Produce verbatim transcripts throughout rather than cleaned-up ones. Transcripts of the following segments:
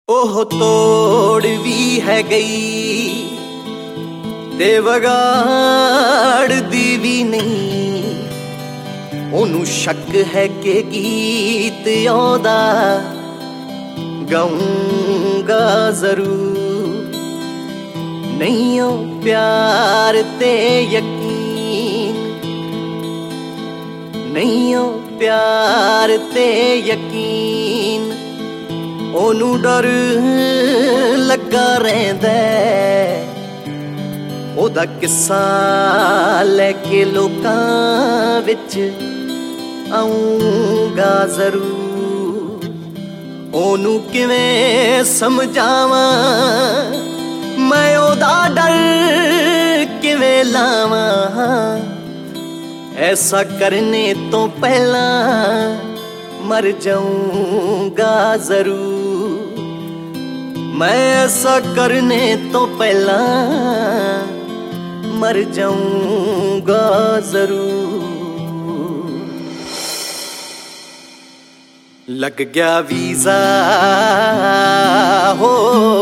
ਉਹ ਤੋੜ ਵੀ ਹੈ ਗਈ ਤੇ ਵਿਗਾੜਦੀ ਵੀ ਨਹੀਂ। ਉਹਨੂੰ ਸ਼ੱਕ ਹੈ ਕਿ ਗੀਤ ਆਉਂਦਾ ਗਾਊਂਗਾ ਜ਼ਰੂਰ। ਨਹੀਂ ਉਹ ਪਿਆਰ ਤੇ ਯਕੀਨ, ਨਹੀਂ ਉਹ ਪਿਆਰ ਤੇ ਯਕੀਨ। ਉਹਨੂੰ ਡਰ ਲੱਗਾ ਰਹਿੰਦਾ, ਉਹਦਾ ਕਿੱਸਾ ਲੈ ਕੇ ਲੋਕਾਂ ਵਿੱਚ ਆਊਂਗਾ ਜ਼ਰੂਰ। ਉਹਨੂੰ ਕਿਵੇਂ ਸਮਝਾਵਾਂ ਮੈਂ, ਉਹਦਾ ਡਰ ਕਿਵੇਂ ਲਾਵਾਂ। ਐਸਾ ਕਰਨੇ ਤੋਂ ਪਹਿਲਾਂ ਮਰ ਜਾਊਂਗਾ ਜ਼ਰੂਰ। मैं ऐसा करने तो पहला मर जाऊंगा जरूर। लग गया वीजा हो,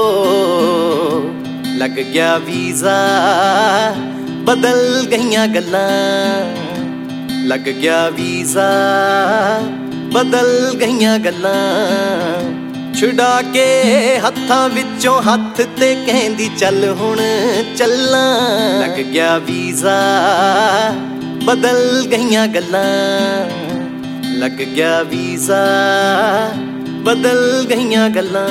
लग गया वीजा, बदल गईयां गल्लां। लग गया वीजा, बदल गईयां गल्लां। छुड़ा के हत्थां विचों हत्थ ते कहंदी चल हुण चलां। लग गया वीजा, बदल गईयां गल्लां। लग गया वीजा, बदल गईयां गल्लां।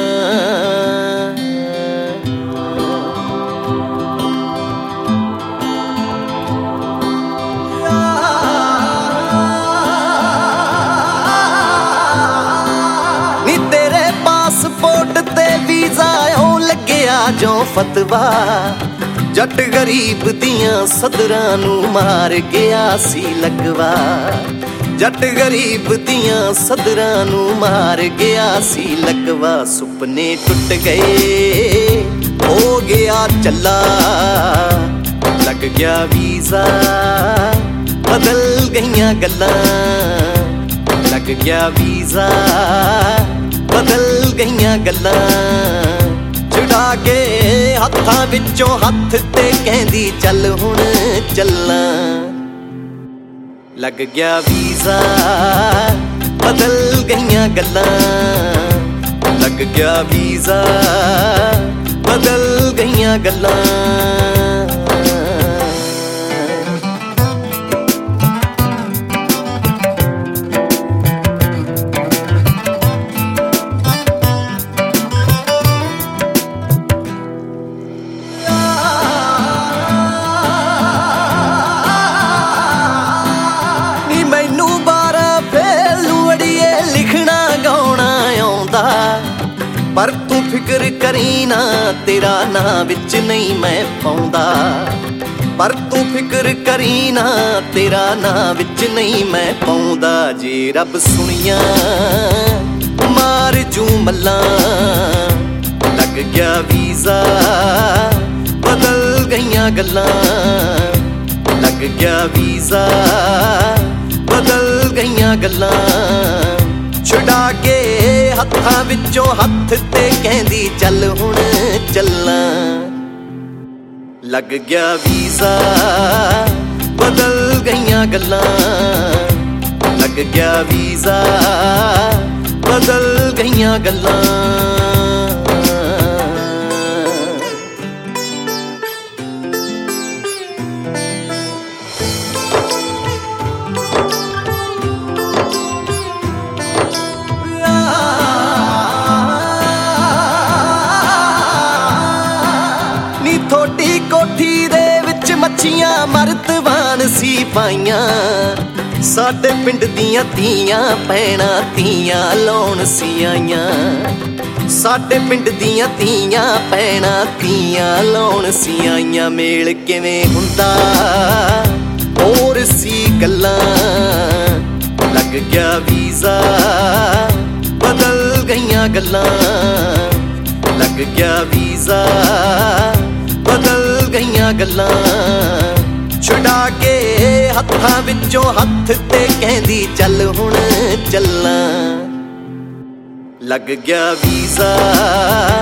ਪਾਸਪੋਰਟ ਤੇ ਵੀਜ਼ਾ ਉਹ ਲੱਗਿਆ ਜੋ ਫਤਵਾ। ਜੱਟ ਗਰੀਬ ਦੀਆਂ ਸਦਰਾਂ ਨੂੰ ਮਾਰ ਗਿਆ ਸੀ ਲਗਵਾ। ਜੱਟ ਗਰੀਬ ਦੀਆਂ ਸਦਰਾਂ ਨੂੰ ਮਾਰ ਗਿਆ ਸੀ ਲਗਵਾ। ਸੁਪਨੇ ਟੁੱਟ ਗਏ ਹੋ ਗਿਆ ਚੱਲਾ। ਲੱਗ ਗਿਆ ਵੀਜ਼ਾ, ਬਦਲ ਗਈਆਂ ਗੱਲਾਂ। ਲੱਗ ਗਿਆ ਵੀਜ਼ਾ, ਬਦਲ ਗਈਆਂ ਗੱਲਾਂ। ਛੁਡਾ ਕੇ ਹੱਥਾਂ ਵਿੱਚੋਂ ਹੱਥ ਤੇ ਕਹਿੰਦੀ ਚੱਲ ਹੁਣ ਚੱਲਾਂ। ਲੱਗ ਗਿਆ ਵੀਜ਼ਾ, ਬਦਲ ਗਈਆਂ ਗੱਲਾਂ। ਲੱਗ ਗਿਆ ਵੀਜ਼ਾ, ਬਦਲ ਗਈਆਂ ਗੱਲਾਂ। ਪਰ ਤੂੰ ਫਿਕਰ ਕਰੀ ਨਾ, ਤੇਰਾ ਨਾਂ ਵਿੱਚ ਨਹੀਂ ਮੈਂ ਪਾਉਂਦਾ। ਪਰ ਤੂੰ ਫਿਕਰ ਕਰੀ ਨਾ, ਤੇਰਾ ਨਾਂ ਵਿੱਚ ਨਹੀਂ ਮੈਂ ਪਾਉਂਦਾ। ਜੇ ਰੱਬ ਸੁਣੀਆਂ ਮਾਰ ਜੂ ਮੱਲਾਂ। ਲੱਗ ਗਿਆ ਵੀਜ਼ਾ, ਬਦਲ ਗਈਆਂ ਗੱਲਾਂ। ਲੱਗ ਗਿਆ ਵੀਜ਼ਾ, ਬਦਲ ਗਈਆਂ ਗੱਲਾਂ। ਛੁਡਾ ਕੇ ਹੱਥਾਂ ਵਿੱਚੋਂ ਹੱਥ ਤੇ ਕਹਿੰਦੀ ਚੱਲ ਹੁਣ ਚੱਲਾਂ। ਲੱਗ ਗਿਆ ਵੀਜ਼ਾ, ਬਦਲ ਗਈਆਂ ਗੱਲਾਂ। ਲੱਗ ਗਿਆ ਵੀਜ਼ਾ, ਬਦਲ ਗਈਆਂ ਗੱਲਾਂ। ਥੋੜੀ ਕੋਠੀ ਦੇ ਵਿੱਚ ਮੱਛੀਆਂ ਮਰਤਬਾਨ ਸੀ ਪਾਈਆਂ। ਸਾਡੇ ਪਿੰਡ ਦੀਆਂ ਧੀਆਂ ਭੈਣਾਂ ਧੀਆਂ ਲਾਉਣ ਸੀ ਆਈਆਂ। ਸਾਡੇ ਪਿੰਡ ਦੀਆਂ ਧੀਆਂ ਭੈਣਾਂ ਧੀਆਂ ਲਾਉਣ ਸੀ ਆਈਆਂ। ਮੇਲ ਕਿਵੇਂ ਹੁੰਦਾ ਹੋਰ ਸੀ ਗੱਲਾਂ। ਲੱਗ ਗਿਆ ਵੀਜ਼ਾ, ਬਦਲ ਗਈਆਂ ਗੱਲਾਂ। ਲੱਗ ਗਿਆ ਵੀਜ਼ਾ, ਬਦਲ ਗਈਆਂ ਗੱਲਾਂ। ਛੁਡਾ ਕੇ ਹੱਥਾਂ ਵਿੱਚੋਂ ਹੱਥ ਤੇ ਕਹਿੰਦੀ ਚੱਲ ਹੁਣ ਚੱਲਾਂ। ਲੱਗ ਗਿਆ ਵੀਜ਼ਾ,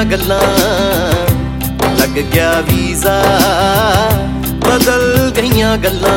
गल्लां लग गया वीज़ा बदल गईयां गल्लां।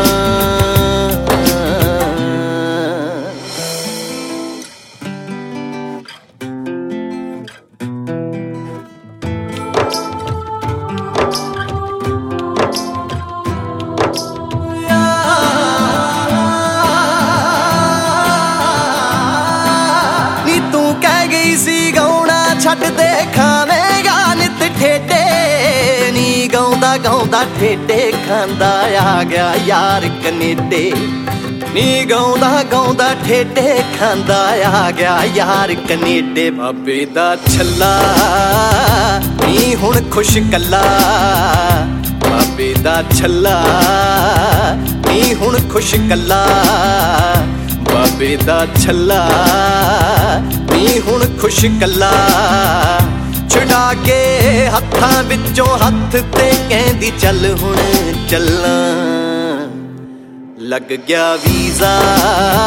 छट दे खावेगा नित ठेडे नी गाउंदा गाउंदा ठेडे खांदा आ गया यार कनेडे। नी गाउंदा गाउंदा ठेडे खांदा आ गया यार कनेडे। बाबे दा छल्ला नी हुण खुश कल्ला बाबे दा छल्ला नी हुण खुश कल्ला बाबे दा छल्ला नी हुण खुश कल्ला। छुड़ा के हत्थां विचों हत्थ ते कहंदी चल हुण चलना। लग गया वीज़ा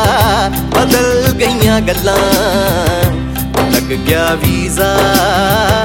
बदल गईयां गल्लां लग गया वीज़ा